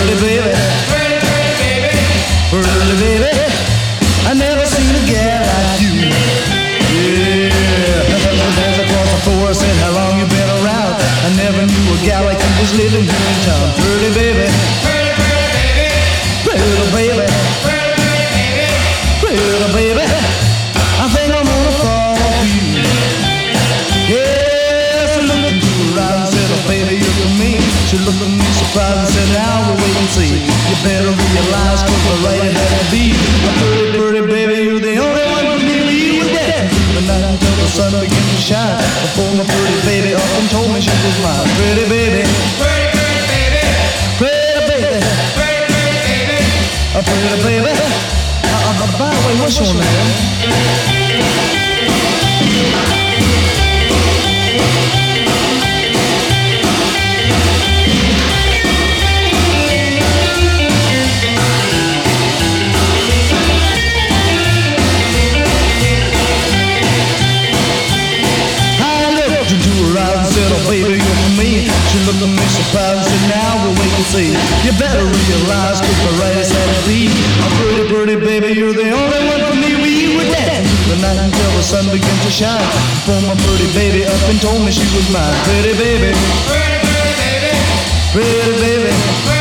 pretty baby, pretty baby. I never seen a gal like you. Yeah, there's across the floor said how long you been around. I never knew a gal like you was living here in town. Pretty baby, pretty baby, pretty baby, pretty baby. I think I'm gonna fall for you. Yeah, she looked into her eyes and said, oh baby, you're for me. She looked at me surprised and said, now we'll wait and see. You better realize cause we're right it had to be. Pretty, pretty baby, you're the only one for me. You were dead the night until the sun began to shine. Before my pretty baby up and told me she was mine. Pretty baby, pretty, pretty baby, pretty baby, pretty, pretty baby, a pretty baby. By the way, what's your name? Baby, you're for me. She looked at me surprised and said, now we'll wait and see. You better realize cause the right is had to be. I'm pretty, pretty baby, you're the only one for me. We were dancing the night until the sun began to shine. Before my pretty baby up and told me she was mine. Pretty baby, pretty, pretty baby, pretty baby.